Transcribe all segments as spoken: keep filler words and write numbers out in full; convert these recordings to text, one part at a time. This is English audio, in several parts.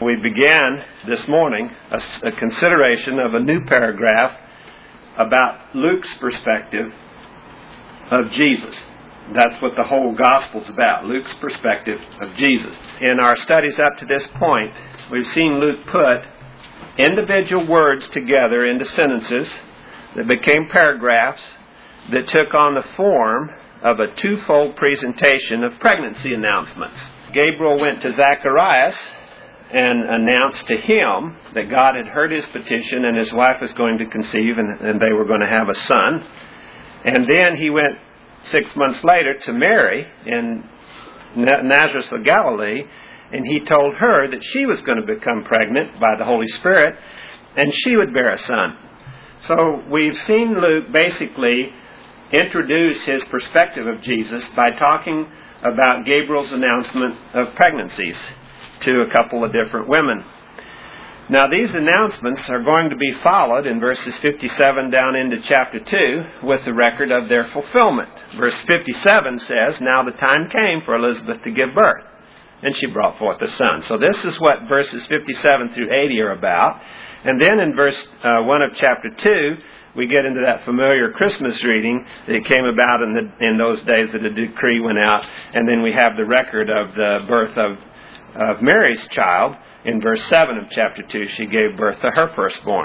We began this morning a, a consideration of a new paragraph about Luke's perspective of Jesus. That's what the whole gospel's about, Luke's perspective of Jesus. In our studies up to this point, we've seen Luke put individual words together into sentences that became paragraphs that took on the form of a twofold presentation of pregnancy announcements. Gabriel went to Zacharias and announced to him that God had heard his petition and his wife was going to conceive and, and they were going to have a son. And then he went six months later to Mary in Nazareth of Galilee, and he told her that she was going to become pregnant by the Holy Spirit and she would bear a son. So we've seen Luke basically introduce his perspective of Jesus by talking about Gabriel's announcement of pregnancies to a couple of different women. Now these announcements are going to be followed in verses fifty-seven down into chapter two with the record of their fulfillment. Verse fifty-seven says, "Now the time came for Elizabeth to give birth, and she brought forth a son." So this is what verses fifty-seven through eighty are about. And then in verse uh, one of chapter two, we get into that familiar Christmas reading that came about in, the, in those days that a decree went out. And then we have the record of the birth of, of Mary's child. In verse seven of chapter two, she gave birth to her firstborn.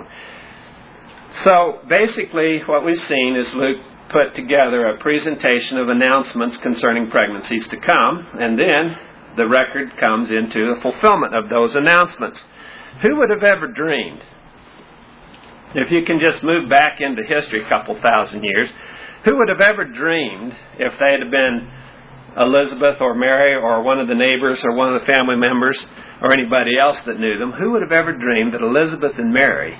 So basically what we've seen is Luke put together a presentation of announcements concerning pregnancies to come. And then the record comes into the fulfillment of those announcements. Who would have ever dreamed, if you can just move back into history a couple thousand years, who would have ever dreamed if they had been Elizabeth or Mary or one of the neighbors or one of the family members or anybody else that knew them, who would have ever dreamed that Elizabeth and Mary,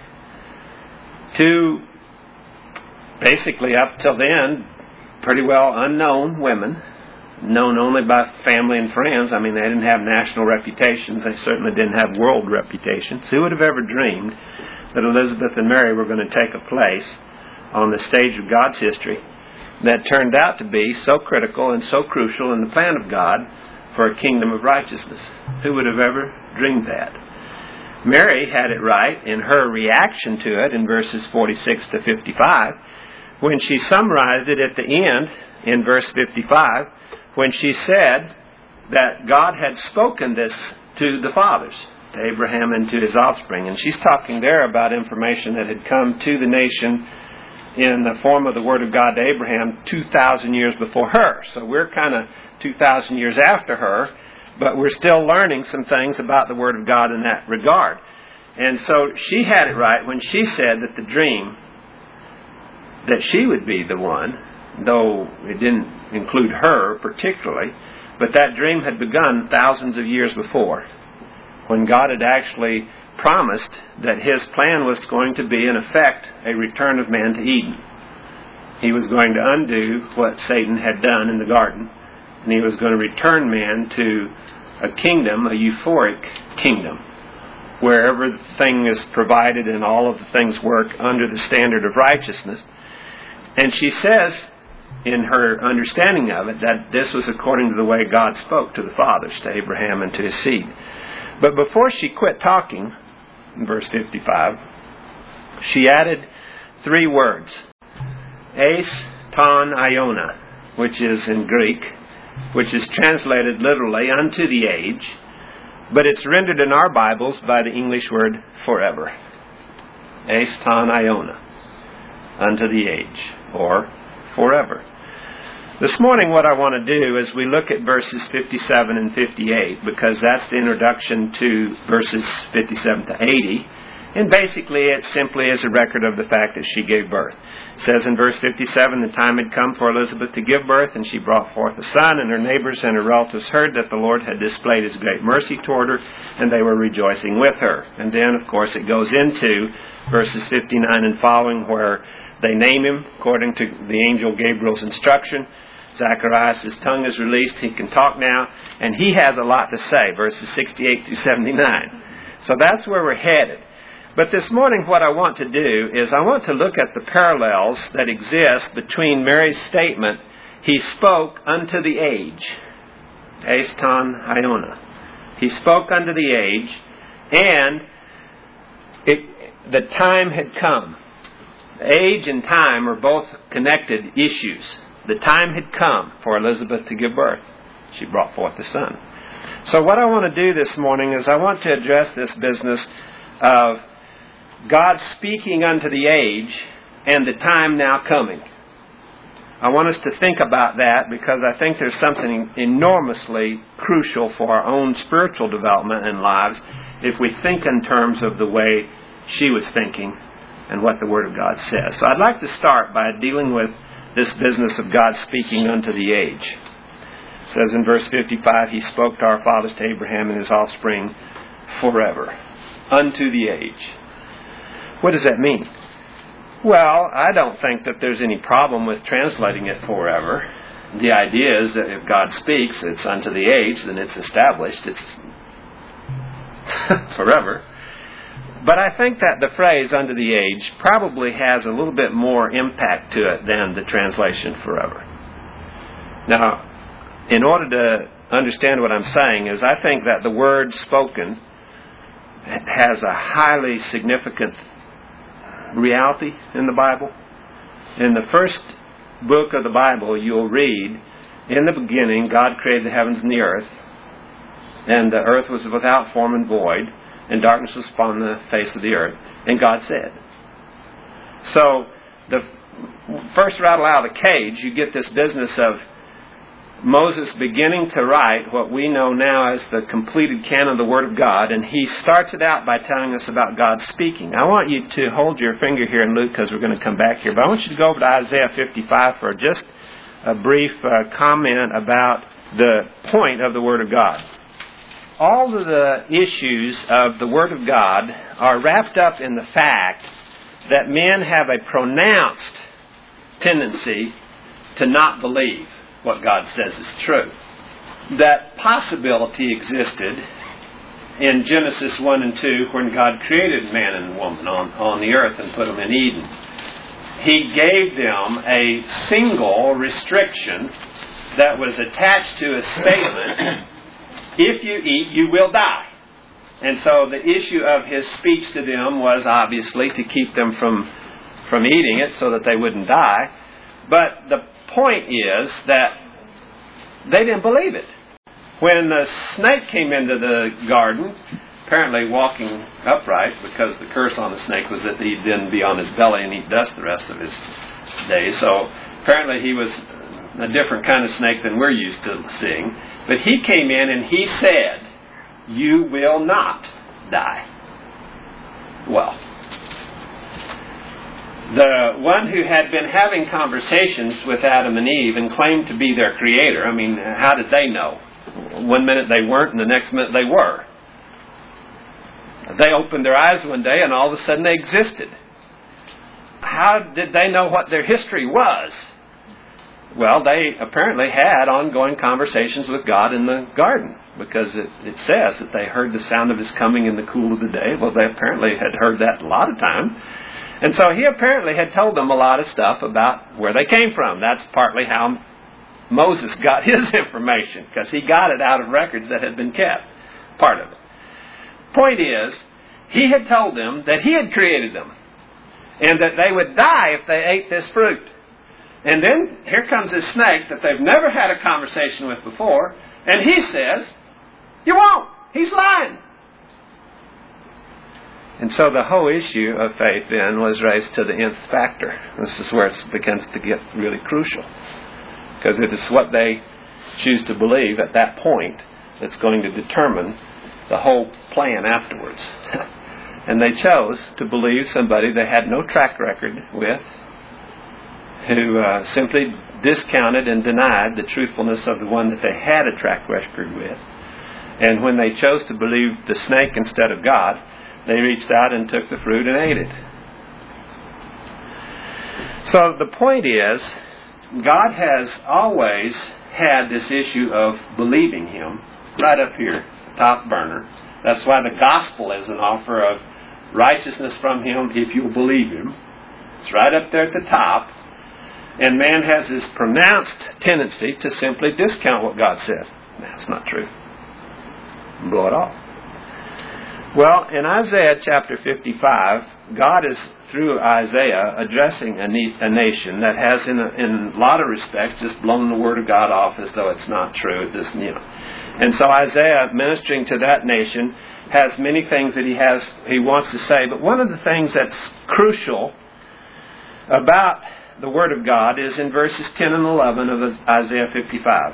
two basically up till then pretty well unknown women, known only by family and friends. I mean, they didn't have national reputations. They certainly didn't have world reputations. Who would have ever dreamed that Elizabeth and Mary were going to take a place on the stage of God's history that turned out to be so critical and so crucial in the plan of God for a kingdom of righteousness? Who would have ever dreamed that? Mary had it right in her reaction to it in verses forty-six to fifty-five when she summarized it at the end in verse fifty-five, when she said that God had spoken this to the fathers, to Abraham and to his offspring. And she's talking there about information that had come to the nation in the form of the Word of God to Abraham two thousand years before her. So we're kind of two thousand years after her, but we're still learning some things about the Word of God in that regard. And so she had it right when she said that the dream, that she would be the one, though it didn't include her particularly, but that dream had begun thousands of years before, when God had actually promised that His plan was going to be, in effect, a return of man to Eden. He was going to undo what Satan had done in the garden, and He was going to return man to a kingdom, a euphoric kingdom, where everything is provided and all of the things work under the standard of righteousness. And she says, in her understanding of it, that this was according to the way God spoke to the fathers, to Abraham and to his seed. But before she quit talking, in verse fifty-five, she added three words. Eis ton Iona, which is in Greek, which is translated literally unto the age, but it's rendered in our Bibles by the English word forever. Eis ton Iona, unto the age, or forever. This morning what I want to do is we look at verses fifty-seven and fifty-eight, because that's the introduction to verses fifty-seven to eighty. And basically it simply is a record of the fact that she gave birth. It says in verse fifty-seven, "The time had come for Elizabeth to give birth, and she brought forth a son, and her neighbors and her relatives heard that the Lord had displayed His great mercy toward her, and they were rejoicing with her." And then, of course, it goes into verses fifty-nine and following, where they name him according to the angel Gabriel's instruction. Zacharias' tongue is released. He can talk now, and he has a lot to say, verses sixty-eight through seventy-nine. So that's where we're headed. But this morning what I want to do is I want to look at the parallels that exist between Mary's statement, "He spoke unto the age," Eis ton Iona. He spoke unto the age, And it, the time had come. Age and time are both connected issues. The time had come for Elizabeth to give birth. She brought forth a son. So what I want to do this morning is I want to address this business of God speaking unto the age and the time now coming. I want us to think about that because I think there's something enormously crucial for our own spiritual development and lives if we think in terms of the way she was thinking and what the Word of God says. So I'd like to start by dealing with this business of God speaking unto the age. It says in verse fifty-five, He spoke to our fathers, to Abraham and his offspring forever, unto the age. What does that mean? Well, I don't think that there's any problem with translating it forever. The idea is that if God speaks, it's unto the age, then it's established. It's forever. But I think that the phrase unto the age probably has a little bit more impact to it than the translation forever. Now, in order to understand what I'm saying is I think that the word spoken has a highly significant reality in the Bible. In the first book of the Bible, you'll read, in the beginning, God created the heavens and the earth, and the earth was without form and void, and darkness was upon the face of the earth, and God said. So, the first rattle out of the cage, you get this business of Moses beginning to write what we know now as the completed canon of the Word of God, and he starts it out by telling us about God speaking. I want you to hold your finger here in Luke because we're going to come back here, but I want you to go over to Isaiah fifty-five for just a brief uh, comment about the point of the Word of God. All of the issues of the Word of God are wrapped up in the fact that men have a pronounced tendency to not believe what God says is true. That possibility existed in Genesis one and two when God created man and woman on, on the earth and put them in Eden. He gave them a single restriction that was attached to a statement, if you eat, you will die. And so the issue of His speech to them was obviously to keep them from, from eating it so that they wouldn't die. But the point is that they didn't believe it. When the snake came into the garden, apparently walking upright, because the curse on the snake was that he'd then be on his belly and eat dust the rest of his days. So apparently he was a different kind of snake than we're used to seeing. But he came in and he said, "You will not die." Well, the one who had been having conversations with Adam and Eve and claimed to be their creator, I mean, how did they know? One minute they weren't and the next minute they were. They opened their eyes one day and all of a sudden they existed. How did they know what their history was? Well, they apparently had ongoing conversations with God in the garden, because it, it says that they heard the sound of His coming in the cool of the day. Well, they apparently had heard that a lot of times. And so He apparently had told them a lot of stuff about where they came from. That's partly how Moses got his information, because he got it out of records that had been kept. Part of it. Point is, He had told them that He had created them, and that they would die if they ate this fruit. And then here comes this snake that they've never had a conversation with before, and he says, "You won't." He's lying. And so the whole issue of faith then was raised to the nth factor. This is where it begins to get really crucial, because it is what they choose to believe at that point that's going to determine the whole plan afterwards. And they chose to believe somebody they had no track record with, who uh, simply discounted and denied the truthfulness of the one that they had a track record with. And when they chose to believe the snake instead of God, they reached out and took the fruit and ate it. So the point is, God has always had this issue of believing Him right up here, top burner. That's why the gospel is an offer of righteousness from Him if you'll believe Him. It's right up there at the top. And man has this pronounced tendency to simply discount what God says. That's not true. Blow it off. Well, in Isaiah chapter fifty-five, God is, through Isaiah, addressing a, ne- a nation that has, in a, in a lot of respects, just blown the Word of God off as though it's not true. This, you know. And so Isaiah, ministering to that nation, has many things that he has he wants to say. But one of the things that's crucial about the Word of God is in verses ten and eleven of Isaiah fifty-five.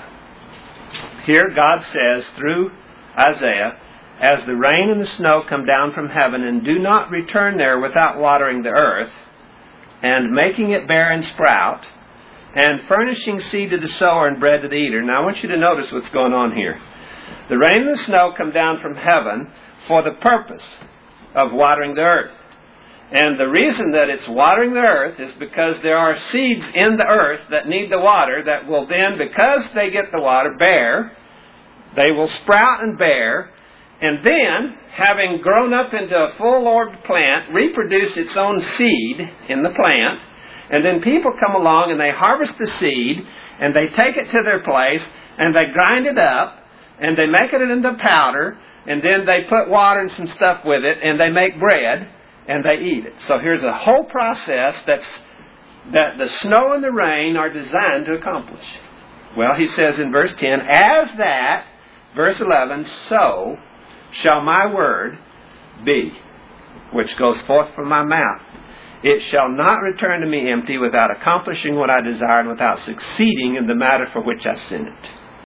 Here God says, through Isaiah, "As the rain and the snow come down from heaven, and do not return there without watering the earth, and making it bear and sprout, and furnishing seed to the sower and bread to the eater." Now I want you to notice what's going on here. The rain and the snow come down from heaven for the purpose of watering the earth. And the reason that it's watering the earth is because there are seeds in the earth that need the water that will then, because they get the water, bear. They will sprout and bear. And then, having grown up into a full-orbed plant, reproduce its own seed in the plant. And then people come along and they harvest the seed, and they take it to their place, and they grind it up, and they make it into powder, and then they put water and some stuff with it, and they make bread, and they eat it. So here's a whole process that's, that the snow and the rain are designed to accomplish. Well, he says in verse ten, "As that," verse eleven, "so shall my word be, which goes forth from my mouth. It shall not return to me empty, without accomplishing what I desire, and without succeeding in the matter for which I sent it."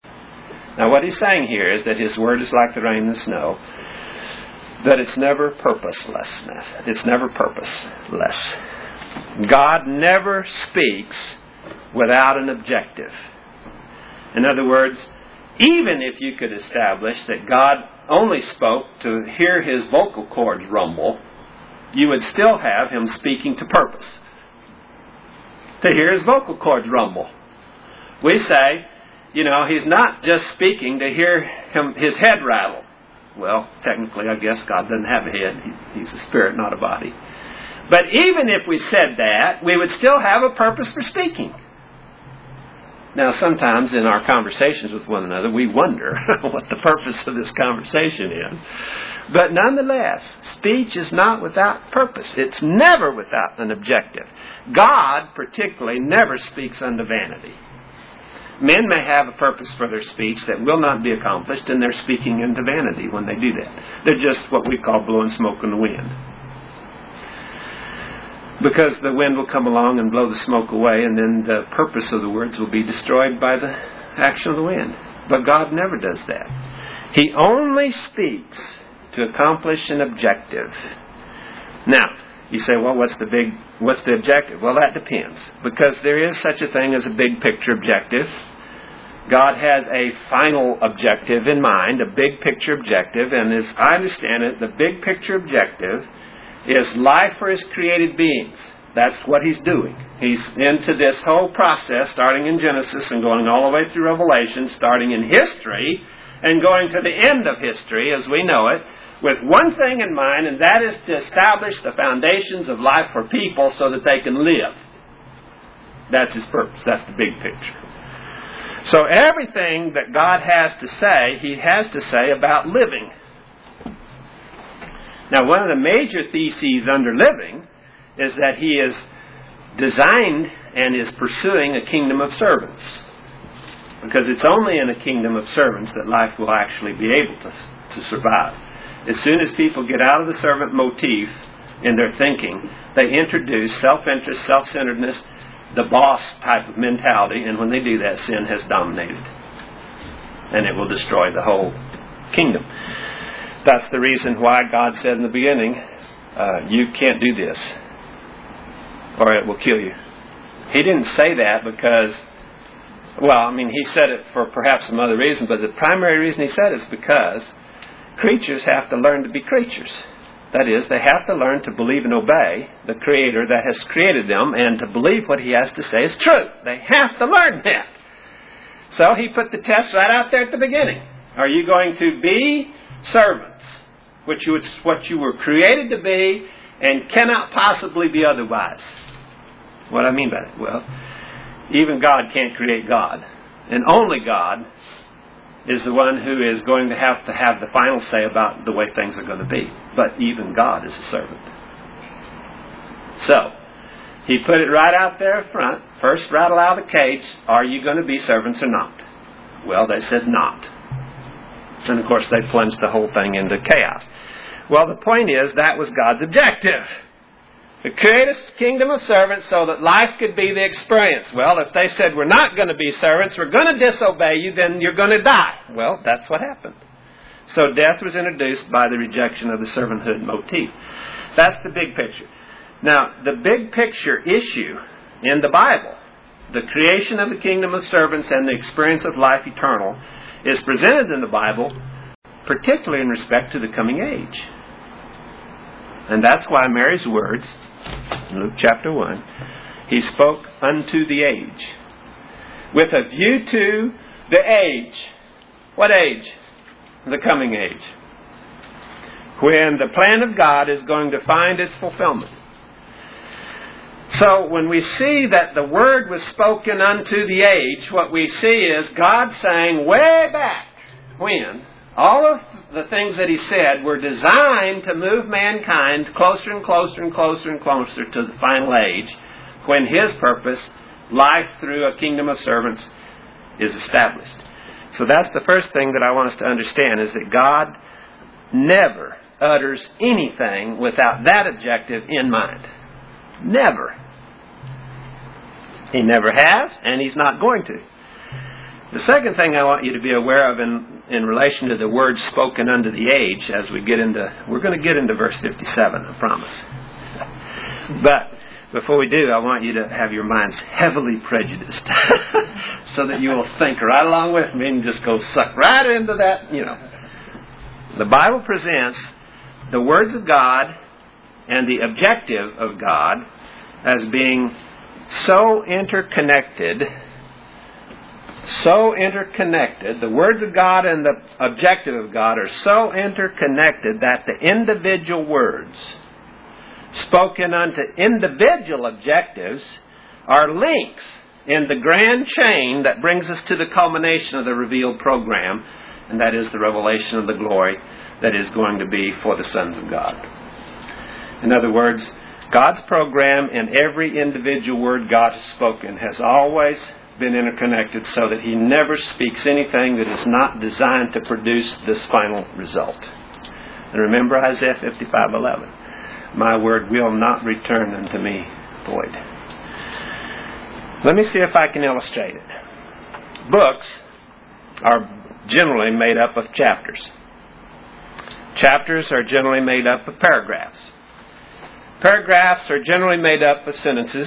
Now what he's saying here is that his word is like the rain and the snow, that it's never purposeless. It's never purposeless. God never speaks without an objective. In other words, even if you could establish that God only spoke to hear his vocal cords rumble, you would still have him speaking to purpose, to hear his vocal cords rumble. We say, you know, he's not just speaking to hear him his head rattle. Well, technically, I guess God doesn't have a head. He's a spirit, not a body. But even if we said that, we would still have a purpose for speaking. Now, sometimes in our conversations with one another, we wonder what the purpose of this conversation is. But nonetheless, speech is not without purpose. It's never without an objective. God, particularly, never speaks unto vanity. Men may have a purpose for their speech that will not be accomplished, and they're speaking into vanity when they do that. They're just what we call blowing smoke in the wind. Because the wind will come along and blow the smoke away, and then the purpose of the words will be destroyed by the action of the wind. But God never does that. He only speaks to accomplish an objective. Now, you say, well, what's the big, what's the objective? Well, that depends. Because there is such a thing as a big picture objective. God has a final objective in mind, a big picture objective, and as I understand it, the big picture objective is life for his created beings. That's what he's doing. He's into this whole process, starting in Genesis and going all the way through Revelation, starting in history and going to the end of history as we know it, with one thing in mind, and that is to establish the foundations of life for people so that they can live. That's his purpose. That's the big picture. So everything that God has to say, he has to say about living. Now, one of the major theses under living is that he is designed and is pursuing a kingdom of servants. Because it's only in a kingdom of servants that life will actually be able to, to survive. As soon as people get out of the servant motif in their thinking, they introduce self-interest, self-centeredness, the boss type of mentality, and when they do that, sin has dominated. And it will destroy the whole kingdom. That's the reason why God said in the beginning, uh, you can't do this, or it will kill you. He didn't say that because, well, I mean, he said it for perhaps some other reason, but the primary reason he said it is because creatures have to learn to be creatures. That is, they have to learn to believe and obey the Creator that has created them, and to believe what he has to say is true. They have to learn that. So he put the test right out there at the beginning. Are you going to be servants, which is what you were created to be and cannot possibly be otherwise? What do I mean by that? Well, even God can't create God. And only God is the one who is going to have to have the final say about the way things are going to be. But even God is a servant. So, he put it right out there front. First rattle out of the cage, are you going to be servants or not? Well, they said not. And of course, they plunged the whole thing into chaos. Well, the point is, that was God's objective. To create a kingdom of servants so that life could be the experience. Well, if they said, we're not going to be servants, we're going to disobey you, then you're going to die. Well, that's what happened. So death was introduced by the rejection of the servanthood motif. That's the big picture. Now, the big picture issue in the Bible, the creation of the kingdom of servants and the experience of life eternal, is presented in the Bible, particularly in respect to the coming age. And that's why Mary's words, in Luke chapter one, he spoke unto the age. With a view to the age. What age? The coming age. When the plan of God is going to find its fulfillment. So when we see that the word was spoken unto the age, what we see is God saying way back when all of the things that he said were designed to move mankind closer and closer and closer and closer to the final age, when his purpose, life through a kingdom of servants, is established. So that's the first thing that I want us to understand, is that God never utters anything without that objective in mind. Never. He never has, and he's not going to. The second thing I want you to be aware of in, in relation to the words spoken unto the age, as we get into, we're going to get into verse fifty-seven, I promise. But before we do, I want you to have your minds heavily prejudiced so that you will think right along with me and just go suck right into that, you know. The Bible presents the words of God and the objective of God as being so interconnected, so interconnected, the words of God and the objective of God are so interconnected that the individual words spoken unto individual objectives are links in the grand chain that brings us to the culmination of the revealed program, and that is the revelation of the glory that is going to be for the sons of God. In other words, God's program and every individual word God has spoken has always been interconnected so that he never speaks anything that is not designed to produce this final result. And remember Isaiah fifty-five eleven. My word will not return unto me void. Let me see if I can illustrate it. Books are generally made up of chapters. Chapters are generally made up of paragraphs. Paragraphs are generally made up of sentences.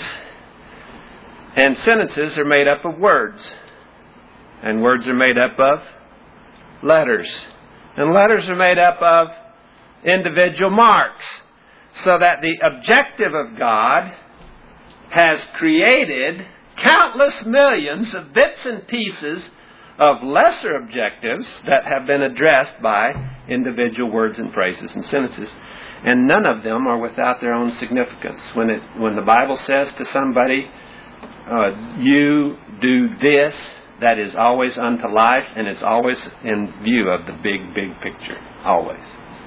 And sentences are made up of words. And words are made up of letters. And letters are made up of individual marks. So that the objective of God has created countless millions of bits and pieces of lesser objectives that have been addressed by individual words and phrases and sentences. And none of them are without their own significance. When it when the Bible says to somebody, uh, you do this, that is always unto life, and it's always in view of the big, big picture. Always.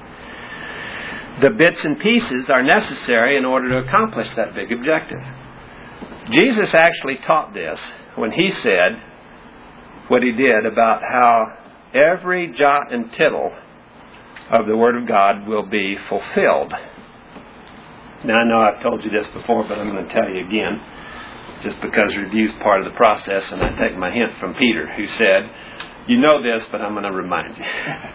The bits and pieces are necessary in order to accomplish that big objective. Jesus actually taught this when he said what he did about how every jot and tittle of the Word of God will be fulfilled. Now, I know I've told you this before, but I'm going to tell you again, just because review is part of the process, and I take my hint from Peter, who said, you know this, but I'm going to remind you.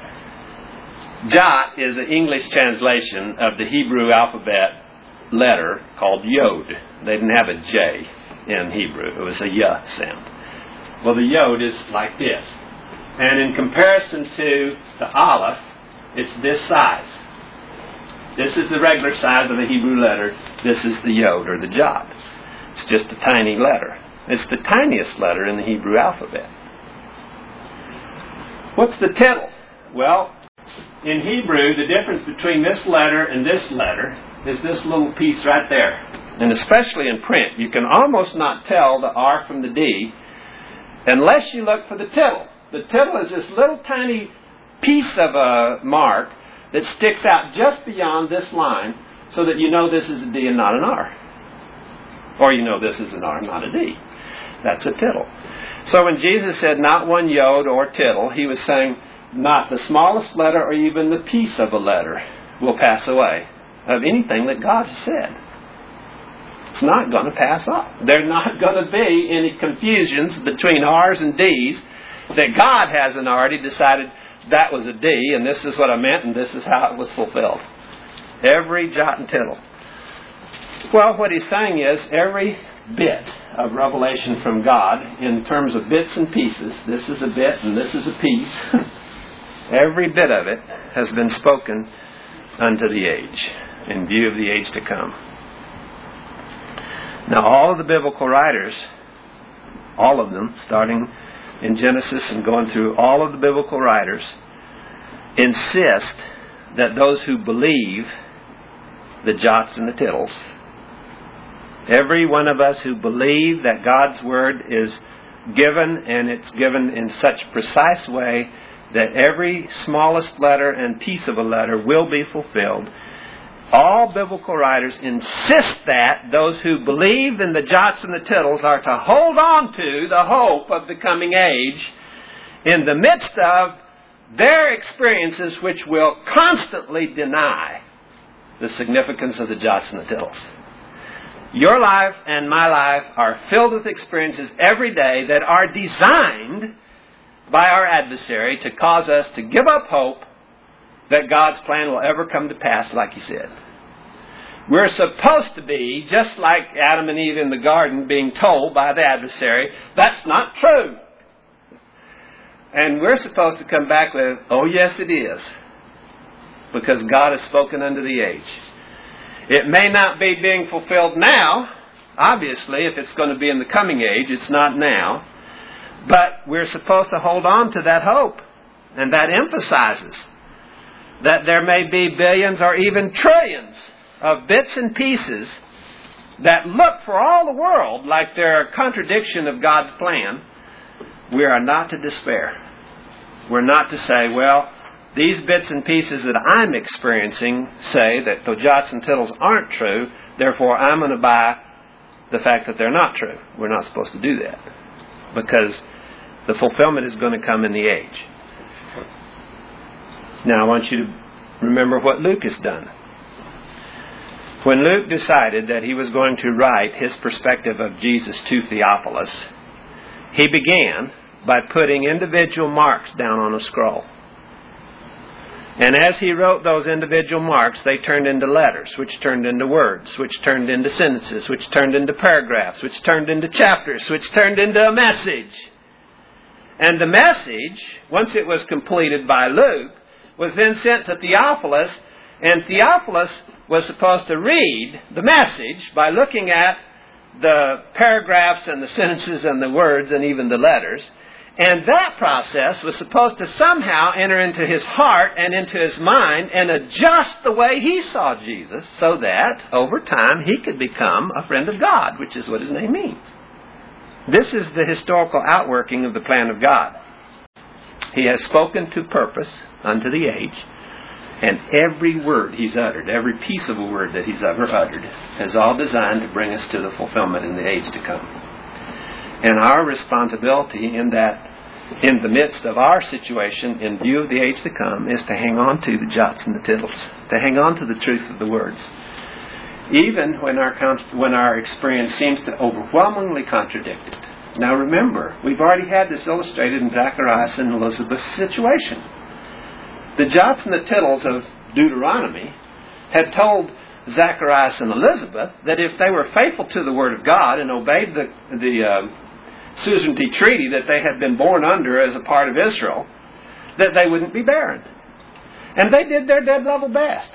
Jot is an English translation of the Hebrew alphabet letter called Yod. They didn't have a J in Hebrew. It was a Y sound. Well, the Yod is like this. And in comparison to the Aleph, it's this size. This is the regular size of a Hebrew letter. This is the Yod, or the Jot. It's just a tiny letter. It's the tiniest letter in the Hebrew alphabet. What's the tittle? Well, in Hebrew, the difference between this letter and this letter is this little piece right there. And especially in print, you can almost not tell the R from the D unless you look for the tittle. The tittle is this little tiny piece of a mark that sticks out just beyond this line so that you know this is a D and not an R. Or you know this is an R, not a D. That's a tittle. So when Jesus said not one yod or tittle, he was saying not the smallest letter or even the piece of a letter will pass away of anything that God has said. It's not going to pass off. There's not going to be any confusions between R's and D's that God hasn't already decided that was a D and this is what I meant and this is how it was fulfilled. Every jot and tittle. Well, what he's saying is every bit of revelation from God in terms of bits and pieces, this is a bit and this is a piece, every bit of it has been spoken unto the age, in view of the age to come. Now all of the biblical writers, all of them, starting in Genesis and going through all of the biblical writers, insist that those who believe the jots and the tittles, every one of us who believe that God's Word is given and it's given in such precise way that every smallest letter and piece of a letter will be fulfilled, all biblical writers insist that those who believe in the jots and the tittles are to hold on to the hope of the coming age in the midst of their experiences which will constantly deny the significance of the jots and the tittles. Your life and my life are filled with experiences every day that are designed by our adversary to cause us to give up hope that God's plan will ever come to pass like He said. We're supposed to be, just like Adam and Eve in the garden, being told by the adversary, that's not true. And we're supposed to come back with, oh yes it is, because God has spoken unto the age. It may not be being fulfilled now, obviously, if it's going to be in the coming age, it's not now. But we're supposed to hold on to that hope. And that emphasizes that there may be billions or even trillions of bits and pieces that look for all the world like they're a contradiction of God's plan. We are not to despair. We're not to say, well, these bits and pieces that I'm experiencing say that the jots and tittles aren't true, therefore I'm going to buy the fact that they're not true. We're not supposed to do that, because the fulfillment is going to come in the age. Now I want you to remember what Luke has done. When Luke decided that he was going to write his perspective of Jesus to Theophilus, he began by putting individual marks down on a scroll. And as he wrote those individual marks, they turned into letters, which turned into words, which turned into sentences, which turned into paragraphs, which turned into chapters, which turned into a message. And the message, once it was completed by Luke, was then sent to Theophilus, and Theophilus was supposed to read the message by looking at the paragraphs and the sentences and the words and even the letters. And that process was supposed to somehow enter into his heart and into his mind and adjust the way he saw Jesus so that, over time, he could become a friend of God, which is what his name means. This is the historical outworking of the plan of God. He has spoken to purpose unto the age, and every word he's uttered, every piece of a word that he's ever uttered, is all designed to bring us to the fulfillment in the age to come. And our responsibility in that, in the midst of our situation, in view of the age to come, is to hang on to the jots and the tittles, to hang on to the truth of the words. Even when our when our experience seems to overwhelmingly contradict it. Now remember, we've already had this illustrated in Zacharias and Elizabeth's situation. The jots and the tittles of Deuteronomy had told Zacharias and Elizabeth that if they were faithful to the Word of God and obeyed the, the uh, suzerainty treaty that they had been born under as a part of Israel, that they wouldn't be barren. And they did their dead level best.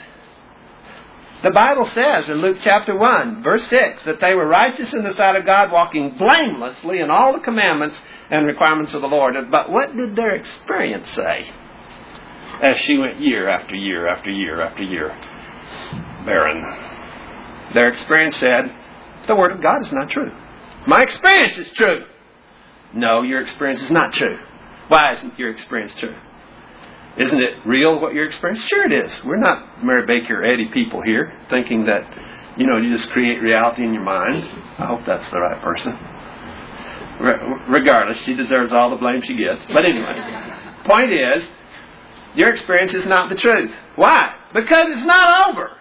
The Bible says in Luke chapter one, verse six, that they were righteous in the sight of God, walking blamelessly in all the commandments and requirements of the Lord. But what did their experience say as she went year after year after year after year? Barren. Their experience said, the Word of God is not true. My experience is true. No, your experience is not true. Why isn't your experience true? Isn't it real what you're experiencing? Sure it is. We're not Mary Baker Eddy people here thinking that, you know, you just create reality in your mind. I hope that's the right person. Re- regardless, she deserves all the blame she gets. But anyway, point is, your experience is not the truth. Why? Because it's not over.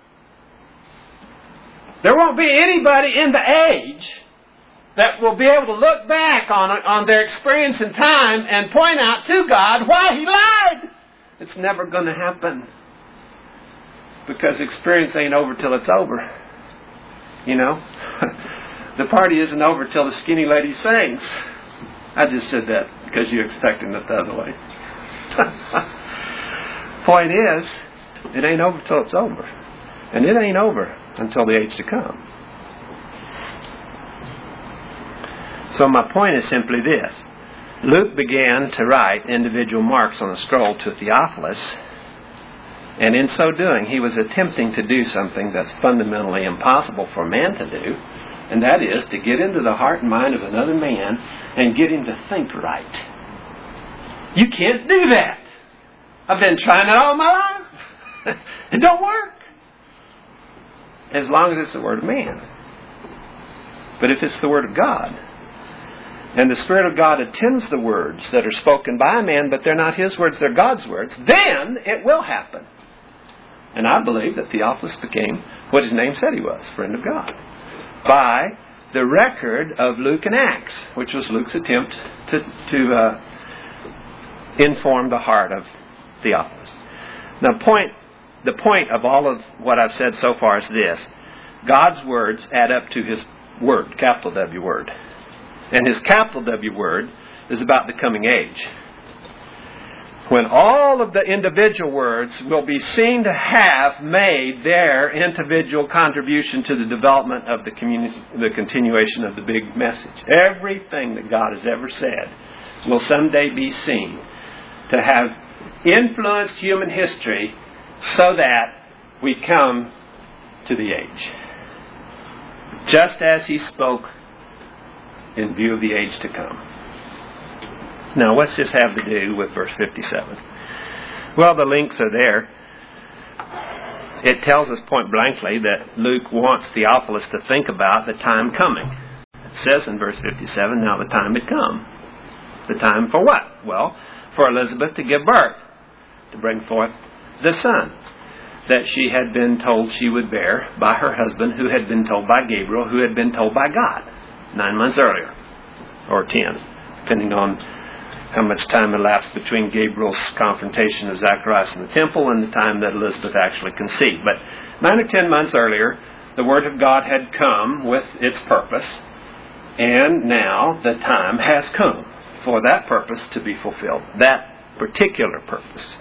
There won't be anybody in the age that will be able to look back on on their experience in time and point out to God why He lied. It's never going to happen. Because experience ain't over till it's over. You know? The party isn't over till the skinny lady sings. I just said that because you're expecting it the other way. Point is, it ain't over till it's over. And it ain't over until the age to come. So my point is simply this. Luke began to write individual marks on a scroll to Theophilus, and in so doing he was attempting to do something that's fundamentally impossible for man to do, and that is to get into the heart and mind of another man and get him to think right. You can't do that. I've been trying it all my life. It don't work. As long as it's the Word of man. But if it's the Word of God, and the Spirit of God attends the words that are spoken by a man, but they're not his words, they're God's words, then it will happen. And I believe that Theophilus became what his name said he was, friend of God, by the record of Luke and Acts, which was Luke's attempt to, to uh, inform the heart of Theophilus. Now, point, the point of all of what I've said so far is this. God's words add up to His Word, capital W Word. And His capital W word is about the coming age. When all of the individual words will be seen to have made their individual contribution to the development of the, communi- the continuation of the big message. Everything that God has ever said will someday be seen to have influenced human history so that we come to the age. Just as He spoke in view of the age to come. Now, what's this have to do with verse fifty-seven? Well, the links are there. It tells us point blankly that Luke wants Theophilus to think about the time coming. It says in verse fifty-seven, now the time had come. The time for what? Well, for Elizabeth to give birth, to bring forth the son that she had been told she would bear by her husband, who had been told by Gabriel, who had been told by God nine months earlier, or ten, depending on how much time elapsed between Gabriel's confrontation of Zacharias in the temple and the time that Elizabeth actually conceived. But nine or ten months earlier, the Word of God had come with its purpose, and now the time has come for that purpose to be fulfilled, that particular purpose.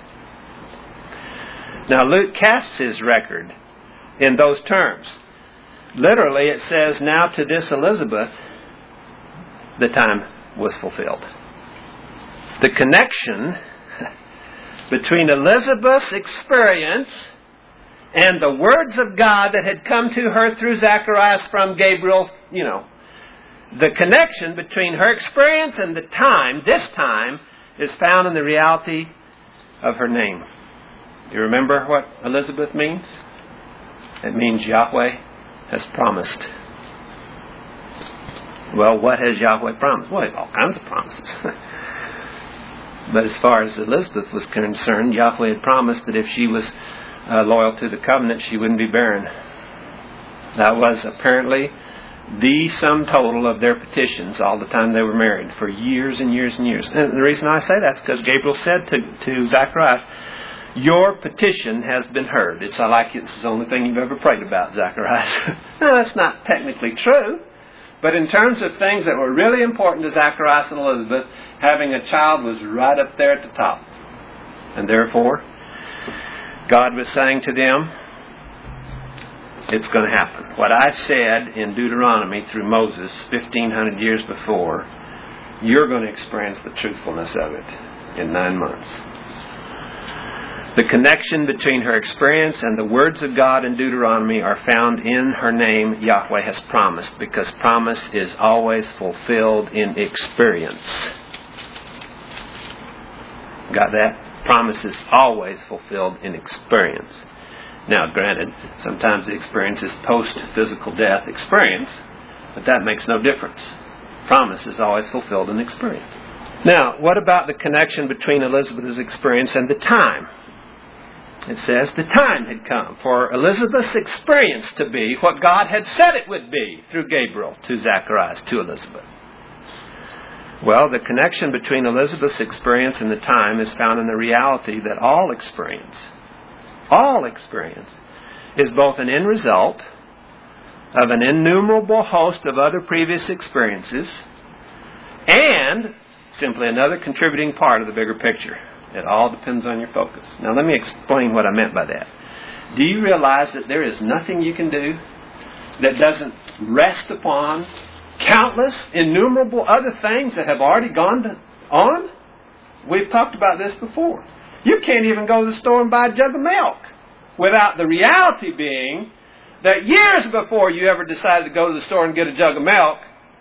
Now Luke casts his record in those terms. Literally, it says, now to this Elizabeth, the time was fulfilled. The connection between Elizabeth's experience and the words of God that had come to her through Zacharias from Gabriel, you know, the connection between her experience and the time, this time, is found in the reality of her name. You remember what Elizabeth means? It means Yahweh has promised. Well, what has Yahweh promised? Well, all kinds of promises. But as far as Elizabeth was concerned, Yahweh had promised that if she was uh, loyal to the covenant, she wouldn't be barren. That was apparently the sum total of their petitions all the time they were married, for years and years and years. And the reason I say that is because Gabriel said to, to Zacharias, your petition has been heard. It's like it's the only thing you've ever prayed about, Zacharias. No, that's not technically true. But in terms of things that were really important to Zacharias and Elizabeth, having a child was right up there at the top. And therefore, God was saying to them, it's going to happen. What I said in Deuteronomy through Moses fifteen hundred years before, you're going to experience the truthfulness of it in nine months. The connection between her experience and the words of God in Deuteronomy are found in her name, Yahweh has promised, because promise is always fulfilled in experience. Got that? Promise is always fulfilled in experience. Now, granted, sometimes the experience is post-physical death experience, but that makes no difference. Promise is always fulfilled in experience. Now, what about the connection between Elizabeth's experience and the time? It says the time had come for Elizabeth's experience to be what God had said it would be through Gabriel to Zacharias, to Elizabeth. Well, the connection between Elizabeth's experience and the time is found in the reality that all experience, all experience, is both an end result of an innumerable host of other previous experiences and simply another contributing part of the bigger picture. It all depends on your focus. Now, let me explain what I meant by that. Do you realize that there is nothing you can do that doesn't rest upon countless, innumerable other things that have already gone to, on? We've talked about this before. You can't even go to the store and buy a jug of milk without the reality being that years before you ever decided to go to the store and get a jug of milk,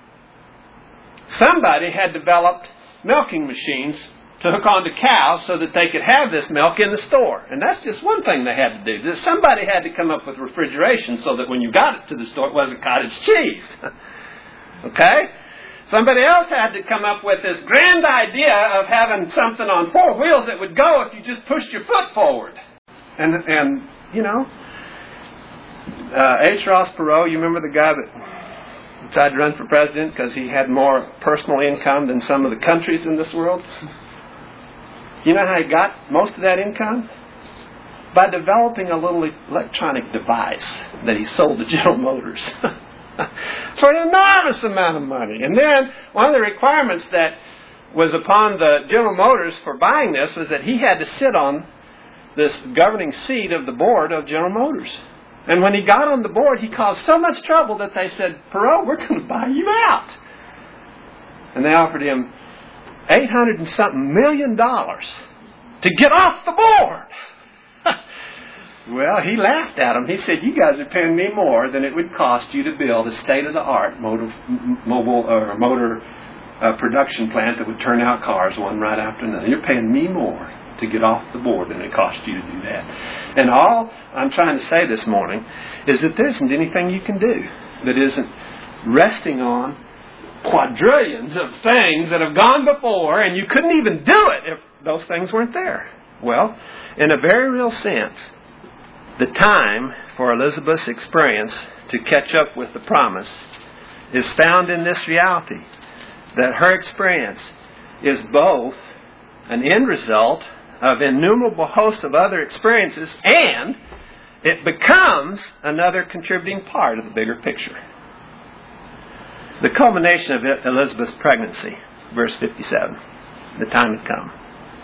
somebody had developed milking machines to hook onto cows so that they could have this milk in the store. And that's just one thing they had to do. Somebody had to come up with refrigeration so that when you got it to the store, it wasn't cottage cheese. Okay? Somebody else had to come up with this grand idea of having something on four wheels that would go if you just pushed your foot forward. And, and you know, uh, H. Ross Perot, you remember the guy that tried to run for president because he had more personal income than some of the countries in this world? You know how he got most of that income? By developing a little electronic device that he sold to General Motors for an enormous amount of money. And then one of the requirements that was upon the General Motors for buying this was that he had to sit on this governing seat of the board of General Motors. And when he got on the board, he caused so much trouble that they said, Perot, we're going to buy you out. And they offered him eight hundred and something million dollars to get off the board. Well, he laughed at him. He said, you guys are paying me more than it would cost you to build a state-of-the-art motor, mobile or motor uh, production plant that would turn out cars one right after another. You're paying me more to get off the board than it cost you to do that. And all I'm trying to say this morning is that there isn't anything you can do that isn't resting on quadrillions of things that have gone before, and you couldn't even do it if those things weren't there. Well, in a very real sense, the time for Elizabeth's experience to catch up with the promise is found in this reality, that her experience is both an end result of innumerable hosts of other experiences, and it becomes another contributing part of the bigger picture. The culmination of Elizabeth's pregnancy, verse fifty-seven, the time had come.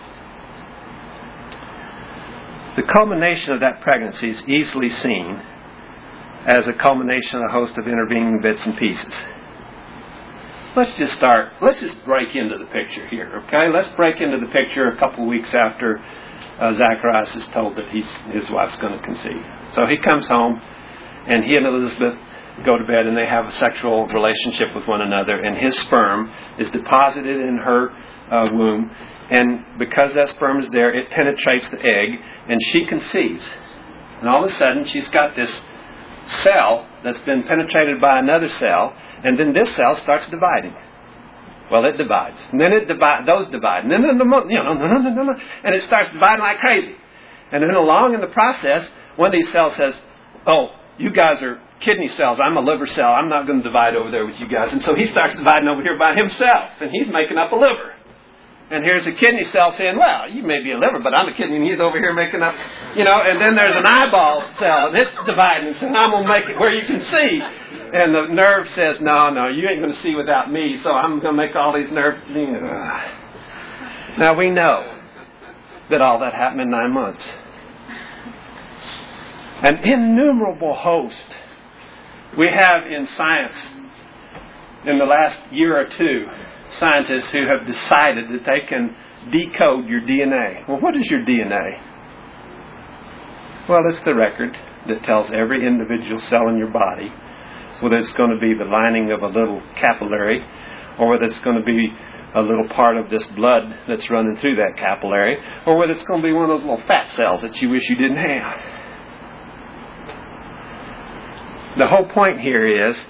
The culmination of that pregnancy is easily seen as a culmination of a host of intervening bits and pieces. Let's just start, let's just break into the picture here, okay? Let's break into the picture a couple of weeks after uh, Zacharias is told that he's, his wife's going to conceive. So he comes home, and he and Elizabeth go to bed, and they have a sexual relationship with one another, and his sperm is deposited in her uh, womb, and because that sperm is there, it penetrates the egg, and she conceives. And all of a sudden, she's got this cell that's been penetrated by another cell, and then this cell starts dividing. Well, it divides, and then it divide, those divide, and then you know, and it starts dividing like crazy. And then along in the process, one of these cells says, "Oh, you guys are kidney cells. I'm a liver cell. I'm not going to divide over there with you guys." And so he starts dividing over here by himself, and he's making up a liver. And here's a kidney cell saying, well, you may be a liver, but I'm a kidney, and he's over here making up, you know, and then there's an eyeball cell, and it's dividing, and saying, I'm going to make it where you can see. And the nerve says, no, no, you ain't going to see without me, so I'm going to make all these nerves. You know. Now, we know that all that happened in nine months. An innumerable host we have in science in the last year or two. Scientists who have decided that they can decode your D N A. Well, what is your D N A? Well, it's the record that tells every individual cell in your body whether it's going to be the lining of a little capillary, or whether it's going to be a little part of this blood that's running through that capillary, or whether it's going to be one of those little fat cells that you wish you didn't have. The whole point here is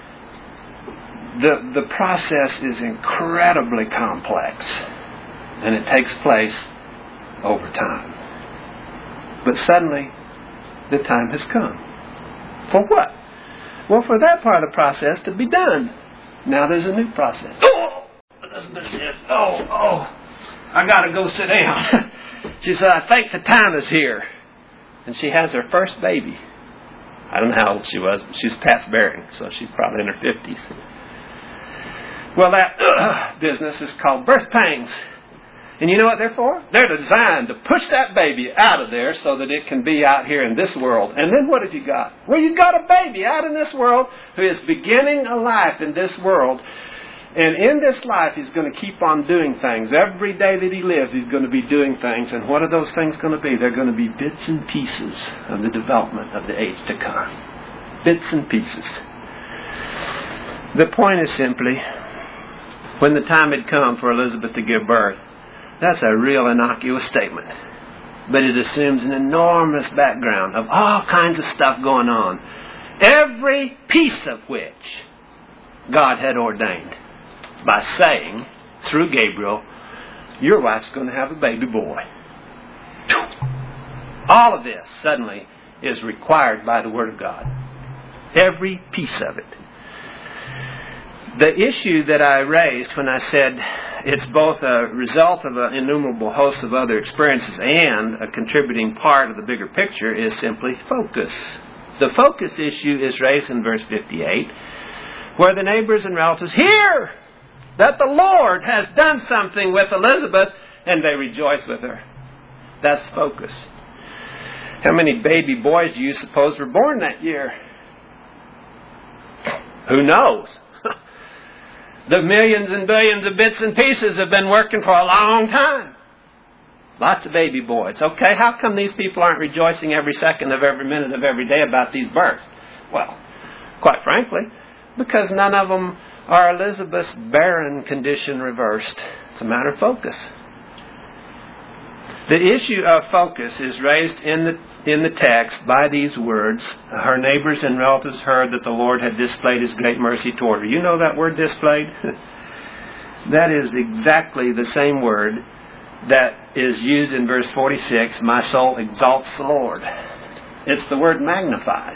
the, the process is incredibly complex, and it takes place over time. But suddenly, the time has come. For what? Well, for that part of the process to be done. Now there's a new process. Oh! Elizabeth says, oh, oh, I got to go sit down. She said, I think the time is here. And she has her first baby. I don't know how old she was, but she's past bearing, so she's probably in her fifties. Well, that uh, business is called birth pangs. And you know what they're for? They're designed to push that baby out of there so that it can be out here in this world. And then what have you got? Well, you've got a baby out in this world who is beginning a life in this world. And in this life, he's going to keep on doing things. Every day that he lives, he's going to be doing things. And what are those things going to be? They're going to be bits and pieces of the development of the age to come. Bits and pieces. The point is simply, when the time had come for Elizabeth to give birth, that's a real innocuous statement. But it assumes an enormous background of all kinds of stuff going on. Every piece of which God had ordained by saying, through Gabriel, your wife's going to have a baby boy. All of this suddenly is required by the Word of God. Every piece of it. The issue that I raised when I said it's both a result of an innumerable host of other experiences and a contributing part of the bigger picture is simply focus. The focus issue is raised in verse fifty-eight, where the neighbors and relatives hear that the Lord has done something with Elizabeth, and they rejoice with her. That's focus. How many baby boys do you suppose were born that year? Who knows? The millions and billions of bits and pieces have been working for a long time. Lots of baby boys. Okay, how come these people aren't rejoicing every second of every minute of every day about these births? Well, quite frankly, because none of them are Elizabeth's barren condition reversed. It's a matter of focus. The issue of focus is raised in the in the text by these words. Her neighbors and relatives heard that the Lord had displayed His great mercy toward her. You know that word displayed? That is exactly the same word that is used in verse forty-six, my soul exalts the Lord. It's the word magnifies.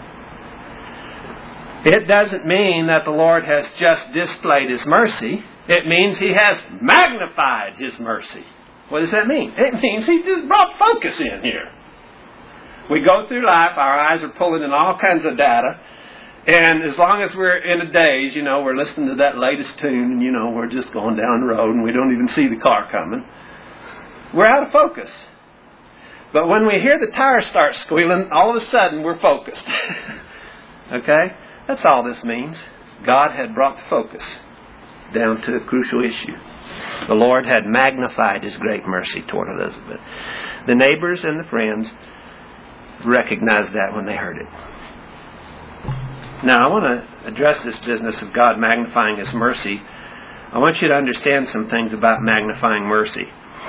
It doesn't mean that the Lord has just displayed His mercy. It means He has magnified His mercy. What does that mean? It means He just brought focus in here. We go through life, our eyes are pulling in all kinds of data, and as long as we're in a daze, you know, we're listening to that latest tune, and, you know, we're just going down the road, and we don't even see the car coming. We're out of focus. But when we hear the tires start squealing, all of a sudden we're focused. Okay? That's all this means. God had brought focus down to a crucial issue. The Lord had magnified His great mercy toward Elizabeth. The neighbors and the friends recognized that when they heard it. Now, I want to address this business of God magnifying His mercy. I want you to understand some things about magnifying mercy.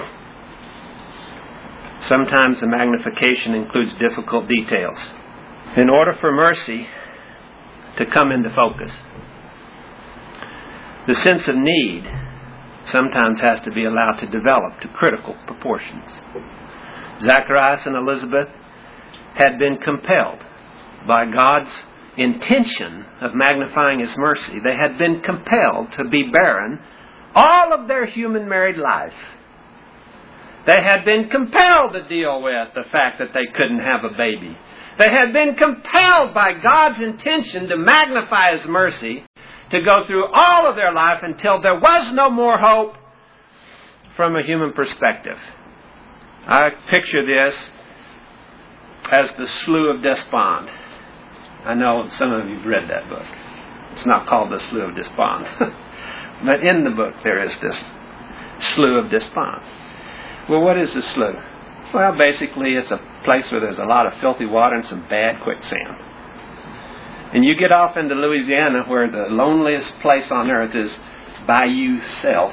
Sometimes the magnification includes difficult details. In order for mercy to come into focus, the sense of need sometimes has to be allowed to develop to critical proportions. Zacharias and Elizabeth had been compelled by God's intention of magnifying His mercy. They had been compelled to be barren all of their human married life. They had been compelled to deal with the fact that they couldn't have a baby. They had been compelled by God's intention to magnify His mercy to go through all of their life until there was no more hope from a human perspective. I picture this as the Slough of Despond. I know some of you have read that book. It's not called the Slough of Despond. But in the book there is this Slough of Despond. Well, what is the slough? Well, basically it's a place where there's a lot of filthy water and some bad quicksand. And you get off into Louisiana where the loneliest place on earth is by yourself.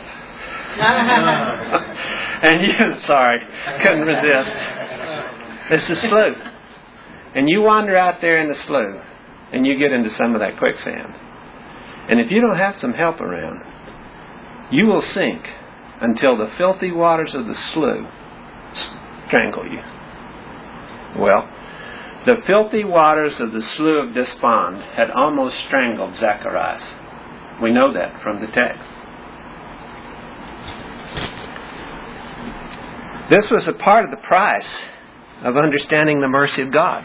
And you, sorry, couldn't resist. It's a slough. And you wander out there in the slough and you get into some of that quicksand. And if you don't have some help around, you will sink until the filthy waters of the slough strangle you. Well, the filthy waters of the Slough of Despond had almost strangled Zacharias. We know that from the text. This was a part of the price of understanding the mercy of God.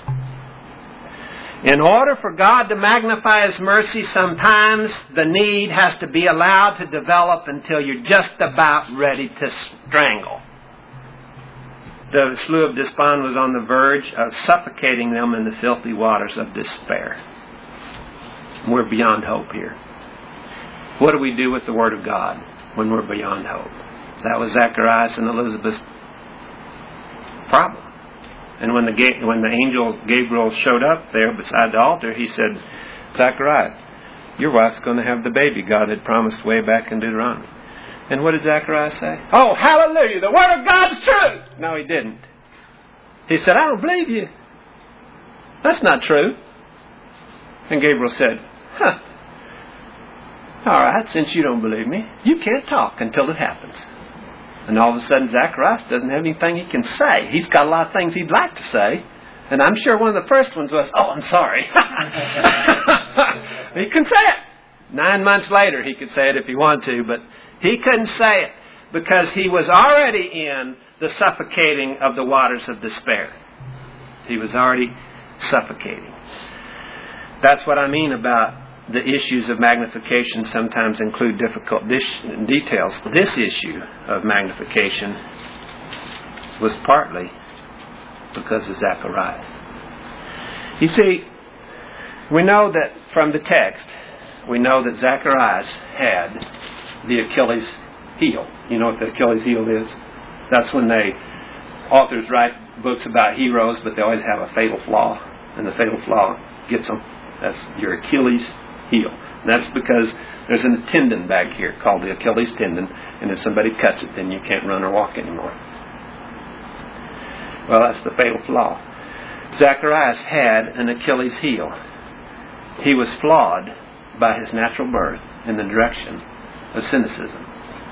In order for God to magnify His mercy, sometimes the need has to be allowed to develop until you're just about ready to strangle. The Slough of Despond was on the verge of suffocating them in the filthy waters of despair. We're beyond hope here. What do we do with the Word of God when we're beyond hope? That was Zacharias and Elizabeth's problem. And when the when the angel Gabriel showed up there beside the altar, he said, Zacharias, your wife's going to have the baby God had promised way back in Deuteronomy. And what did Zacharias say? Oh, hallelujah, the Word of God's true. No, he didn't. He said, I don't believe you. That's not true. And Gabriel said, huh. All right, since you don't believe me, you can't talk until it happens. And all of a sudden, Zacharias doesn't have anything he can say. He's got a lot of things he'd like to say. And I'm sure one of the first ones was, oh, I'm sorry. He can say it. Nine months later, he could say it if he wanted to, but he couldn't say it because he was already in the suffocating of the waters of despair. He was already suffocating. That's what I mean about the issues of magnification sometimes include difficult dis- details. This issue of magnification was partly because of Zacharias. You see, we know that from the text, we know that Zacharias had the Achilles heel. You know what the Achilles heel is? That's when they, authors write books about heroes, but they always have a fatal flaw, and the fatal flaw gets them. That's your Achilles heel. And that's because there's a tendon back here called the Achilles tendon, and if somebody cuts it, then you can't run or walk anymore. Well, that's the fatal flaw. Zacharias had an Achilles heel. He was flawed by his natural birth in the direction of cynicism.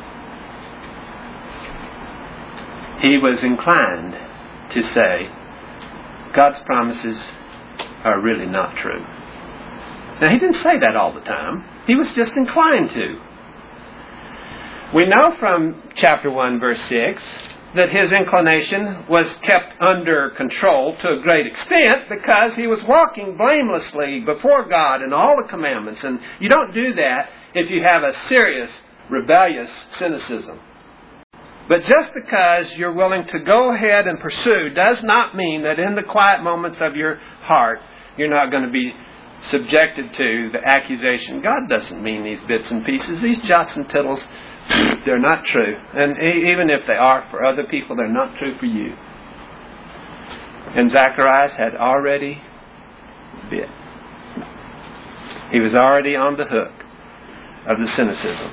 He was inclined to say, God's promises are really not true. Now, he didn't say that all the time. He was just inclined to. We know from chapter one, verse six, that his inclination was kept under control to a great extent because he was walking blamelessly before God in all the commandments. And you don't do that if you have a serious, rebellious cynicism. But just because you're willing to go ahead and pursue does not mean that in the quiet moments of your heart, you're not going to be subjected to the accusation. God doesn't mean these bits and pieces. These jots and tittles, they're not true. And even if they are for other people, they're not true for you. And Zacharias had already bit. He was already on the hook of the cynicism.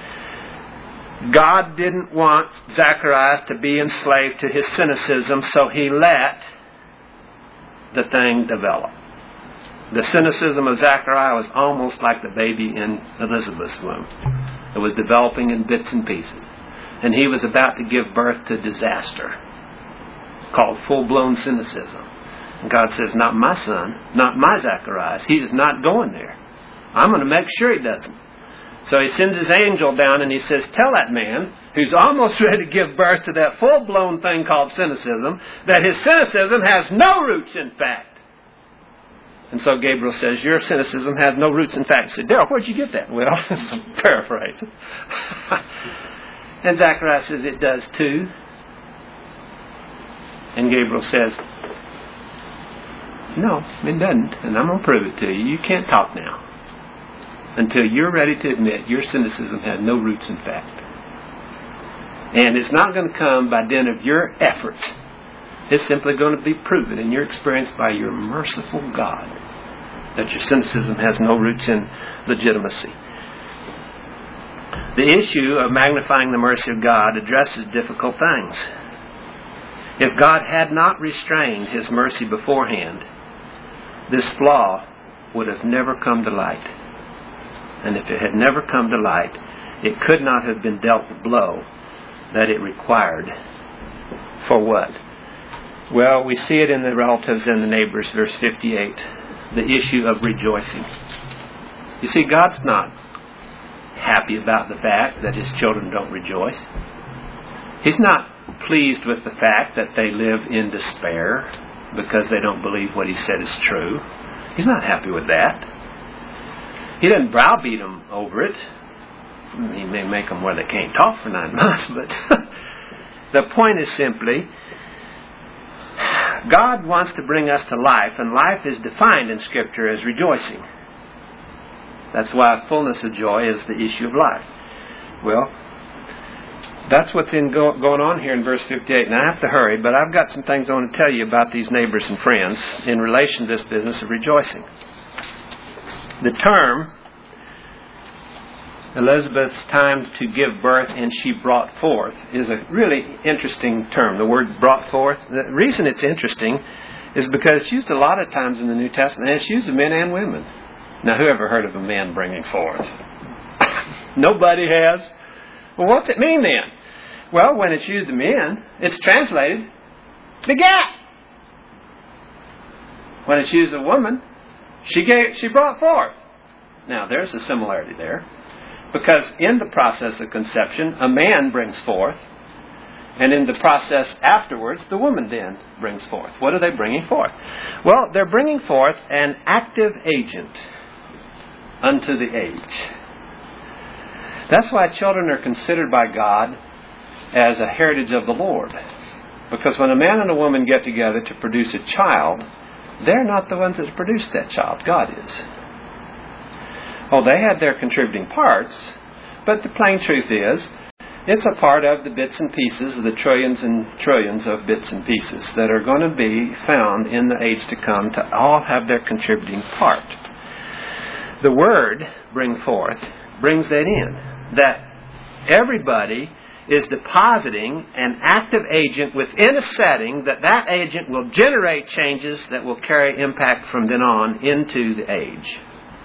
God didn't want Zacharias to be enslaved to his cynicism, so he let the thing develop. The cynicism of Zachariah was almost like the baby in Elizabeth's womb. It was developing in bits and pieces. And he was about to give birth to disaster, called full-blown cynicism. And God says, not my son, not my Zacharias. He is not going there. I'm going to make sure he doesn't. So he sends his angel down and he says, tell that man who's almost ready to give birth to that full-blown thing called cynicism, that his cynicism has no roots in fact. And so Gabriel says, your cynicism has no roots in fact. He said, Daryl, where'd you get that? Well, paraphrase. And Zacharias says, it does too. And Gabriel says, no, it doesn't. And I'm going to prove it to you. You can't talk now until you're ready to admit your cynicism has no roots in fact. And it's not going to come by dint of your efforts. It's simply going to be proven in your experience by your merciful God. that your cynicism has no roots in legitimacy. The issue of magnifying the mercy of God addresses difficult things. If God had not restrained His mercy beforehand, this flaw would have never come to light. And if it had never come to light, it could not have been dealt the blow that it required. For what? Well, we see it in the relatives and the neighbors, verse fifty-eight. The issue of rejoicing. You see, God's not happy about the fact that His children don't rejoice. He's not pleased with the fact that they live in despair because they don't believe what He said is true. He's not happy with that. He doesn't browbeat them over it. He may make them where they can't talk for nine months, but the point is simply, God wants to bring us to life, and life is defined in Scripture as rejoicing. That's why fullness of joy is the issue of life. Well, that's what's in go, going on here in verse fifty-eight. And I have to hurry, but I've got some things I want to tell you about these neighbors and friends in relation to this business of rejoicing. The term, Elizabeth's time to give birth and she brought forth, is a really interesting term. The word brought forth. The reason it's interesting is because it's used a lot of times in the New Testament, and it's used of men and women. Now, who ever heard of a man bringing forth? Nobody has. Well, what's it mean then? Well, when it's used of men, it's translated begat. When it's used of woman, she gave, she brought forth. Now, there's a similarity there. Because in the process of conception, a man brings forth, and in the process afterwards, the woman then brings forth. What are they bringing forth? Well, they're bringing forth an active agent unto the age. That's why children are considered by God as a heritage of the Lord. Because when a man and a woman get together to produce a child, they're not the ones that produced that child. God is. Oh, they had their contributing parts, but the plain truth is, it's a part of the bits and pieces, the trillions and trillions of bits and pieces that are going to be found in the age to come to all have their contributing part. The word, bring forth, brings that in, that everybody is depositing an active agent within a setting that that agent will generate changes that will carry impact from then on into the age.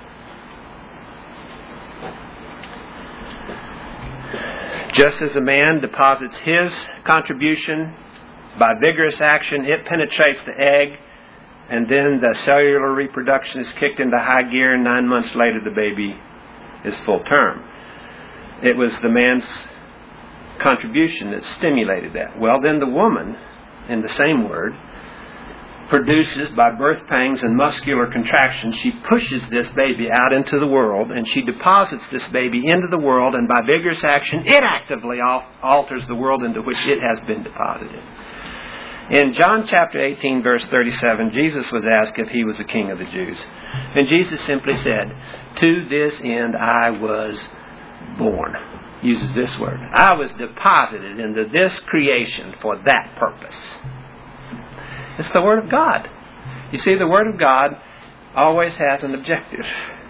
Just as a man deposits his contribution by vigorous action, it penetrates the egg, and then the cellular reproduction is kicked into high gear, and nine months later the baby is full term. It was the man's contribution that stimulated that. Well, then the woman, in the same word, produces by birth pangs and muscular contractions. She pushes this baby out into the world, and she deposits this baby into the world, and by vigorous action, it actively alters the world into which it has been deposited. In John chapter eighteen, verse thirty-seven, Jesus was asked if he was the king of the Jews. And Jesus simply said, "To this end I was born." Uses this word. I was deposited into this creation for that purpose. It's the Word of God. You see, the Word of God always has an objective.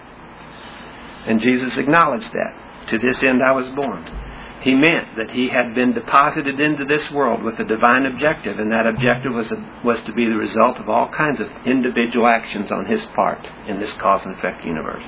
And Jesus acknowledged that. To this end I was born. He meant that he had been deposited into this world with a divine objective, and that objective was, a, was to be the result of all kinds of individual actions on his part in this cause and effect universe.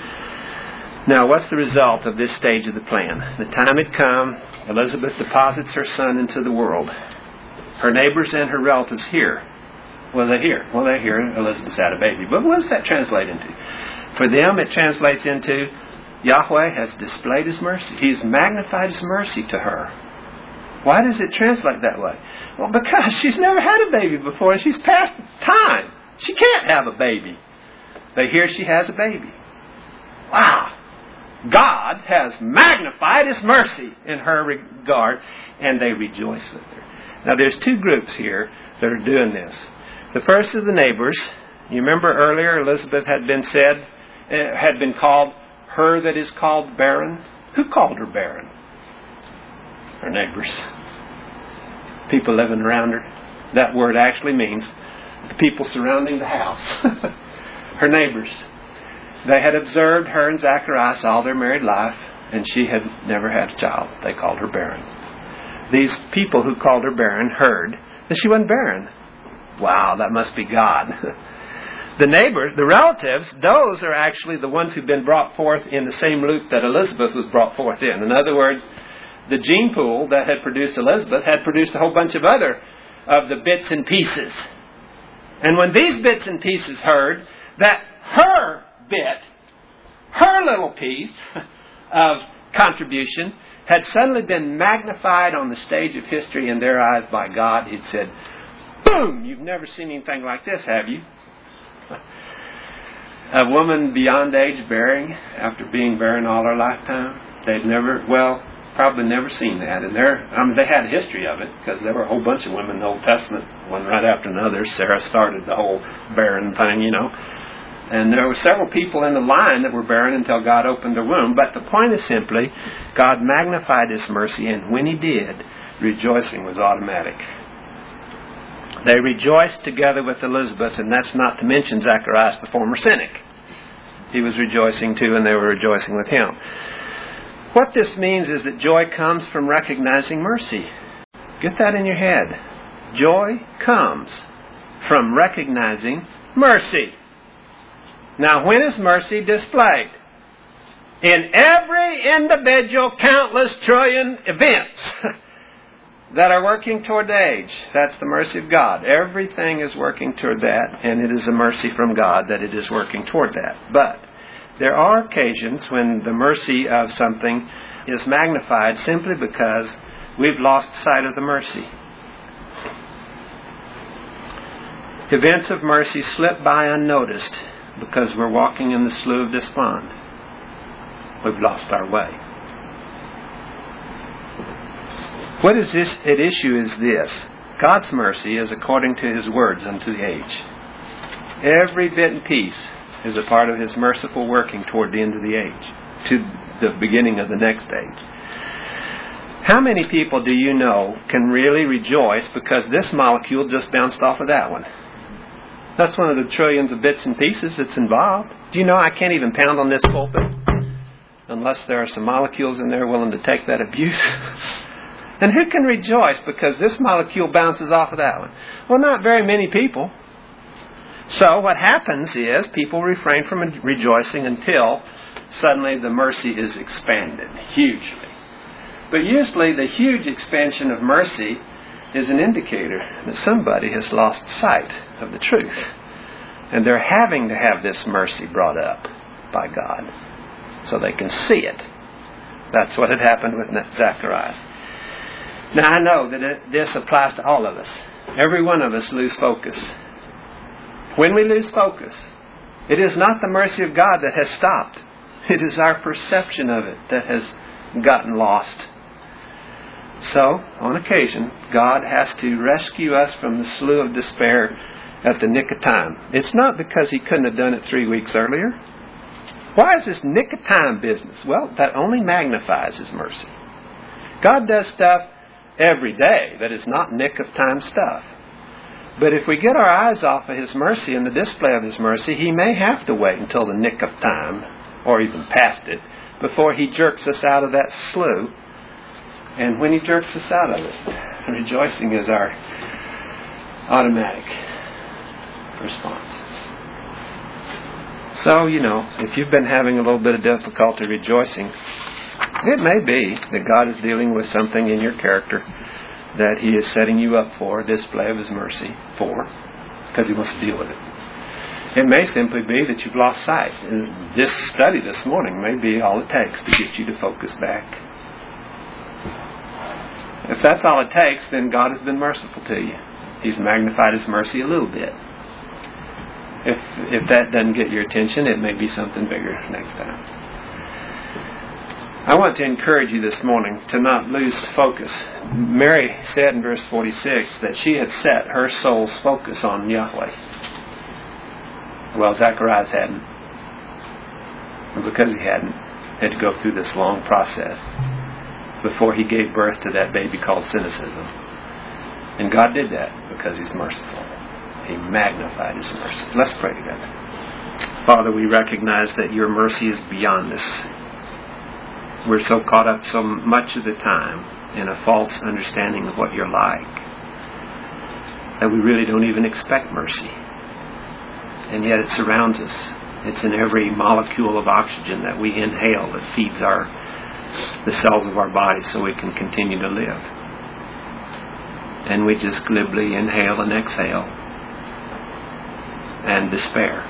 Now, what's the result of this stage of the plan? The time had come, Elizabeth deposits her son into the world. Her neighbors and her relatives hear. Well, they hear. Well, they hear Elizabeth's had a baby. But what does that translate into? For them, it translates into Yahweh has displayed His mercy. He's magnified His mercy to her. Why does it translate that way? Well, because she's never had a baby before, and she's past time. She can't have a baby. They hear she has a baby. Wow. God has magnified His mercy in her regard, and they rejoice with her. Now, there's two groups here that are doing this. The first is the neighbors. You remember earlier Elizabeth had been said, uh, had been called her that is called barren. Who called her barren? Her neighbors. People living around her. That word actually means the people surrounding the house. her neighbors. They had observed her and Zacharias all their married life, and she had never had a child. They called her barren. These people who called her barren heard that she wasn't barren. Wow, that must be God. The neighbors, the relatives, those are actually the ones who've been brought forth in the same loop that Elizabeth was brought forth in. In other words, the gene pool that had produced Elizabeth had produced a whole bunch of other of the bits and pieces. And when these bits and pieces heard that her bit, her little piece of contribution had suddenly been magnified on the stage of history in their eyes by God, He'd said, boom, you've never seen anything like this, have you? A woman beyond age bearing, after being barren all her lifetime, they'd never, well, probably never seen that. And there, I mean, they had a history of it, because there were a whole bunch of women in the Old Testament, one right after another. Sarah started the whole barren thing, you know. And there were several people in the line that were barren until God opened their womb. But the point is simply, God magnified His mercy, and when He did, rejoicing was automatic. They rejoiced together with Elizabeth, and that's not to mention Zacharias, the former cynic. He was rejoicing too, and they were rejoicing with him. What this means is that joy comes from recognizing mercy. Get that in your head. Joy comes from recognizing mercy. Now, when is mercy displayed? In every individual, countless trillion events that are working toward age. That's the mercy of God. Everything is working toward that, and it is a mercy from God that it is working toward that. But there are occasions when the mercy of something is magnified simply because we've lost sight of the mercy. Events of mercy slip by unnoticed because we're walking in the slough of despond. We've lost our way. What is this at issue is this. God's mercy is according to His words unto the age. Every bit and piece is a part of His merciful working toward the end of the age, to the beginning of the next age. How many people do you know can really rejoice because this molecule just bounced off of that one? That's one of the trillions of bits and pieces that's involved. Do you know I can't even pound on this pulpit unless there are some molecules in there willing to take that abuse? And who can rejoice because this molecule bounces off of that one? Well, not very many people. So what happens is people refrain from rejoicing until suddenly the mercy is expanded hugely. But usually the huge expansion of mercy is an indicator that somebody has lost sight of the truth. And they're having to have this mercy brought up by God so they can see it. That's what had happened with Zacharias. Now I know that it, this applies to all of us. Every one of us lose focus. When we lose focus, it is not the mercy of God that has stopped. It is our perception of it that has gotten lost. So, on occasion, God has to rescue us from the slough of despair at the nick of time. It's not because He couldn't have done it three weeks earlier. Why is this nick of time business? Well, that only magnifies His mercy. God does stuff every day that is not nick of time stuff. But if we get our eyes off of His mercy and the display of His mercy, He may have to wait until the nick of time, or even past it, before He jerks us out of that slough. And when He jerks us out of it, rejoicing is our automatic response. So, you know, if you've been having a little bit of difficulty rejoicing, it may be that God is dealing with something in your character that He is setting you up for, a display of His mercy for, because He wants to deal with it. It may simply be that you've lost sight. And this study this morning may be all it takes to get you to focus back. If that's all it takes, then God has been merciful to you. He's magnified His mercy a little bit. If if that doesn't get your attention, it may be something bigger next time. I want to encourage you this morning to not lose focus. Mary said in verse forty-six that she had set her soul's focus on Yahweh. Well, Zacharias hadn't. And because he hadn't, had to go through this long process before he gave birth to that baby called cynicism. And God did that because He's merciful. He magnified His mercy. Let's pray together. Father, we recognize that your mercy is beyond us. We're so caught up so much of the time in a false understanding of what you're like that we really don't even expect mercy. And yet it surrounds us. It's in every molecule of oxygen that we inhale that feeds our the cells of our bodies so we can continue to live. And we just glibly inhale and exhale and despair.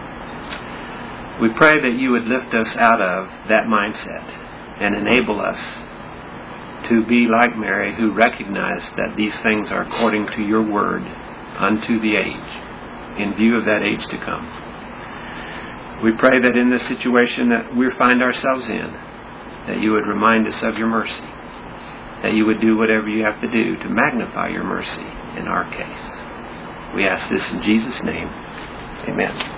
We pray that you would lift us out of that mindset and enable us to be like Mary, who recognized that these things are according to your word unto the age, in view of that age to come. We pray that in this situation that we find ourselves in, that you would remind us of your mercy, that you would do whatever you have to do to magnify your mercy in our case. We ask this in Jesus' name. Amen.